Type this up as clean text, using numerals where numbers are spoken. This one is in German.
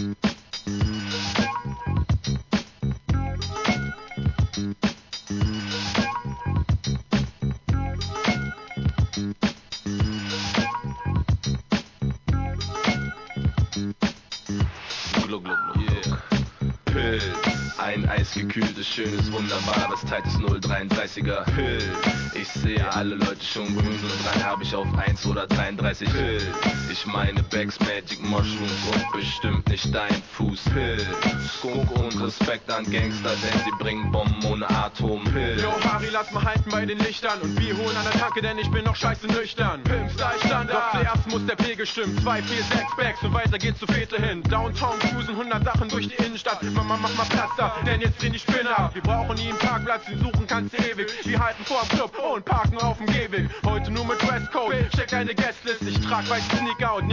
Ein eisgekühltes, schönes, wunderbares, tightes 0,33er Pilz. Ich sehe alle Leute schon grün, so dran hab ich auf 1 oder 33 Pilz. Ich meine Bags, Magic Mushrooms und bestimmt nicht dein Fuß. Pilz. Skunk und Respekt an Gangster, denn sie bringen Bomben ohne Atompilz. Yo Harry, lass mal halten bei den Lichtern und wir holen an der Tanke, denn ich bin noch scheiße nüchtern. Pimp-Style Standard, doch zuerst muss der Pegel stimmen. 2, 4, 6 Bags und weiter geht's zu Fete hin. Downtown cruisen, 100 Sachen durch die Innenstadt. Mama, mach mal Platz da, denn jetzt drehen die Spinner ab. Wir brauchen nie einen Parkplatz, den suchen kannst du ewig. Wir halten vorm Club und parken auf dem Gehweg. Heute nur mit Dresscode, check deine Guestlist. Ich trag weiße Sneaker und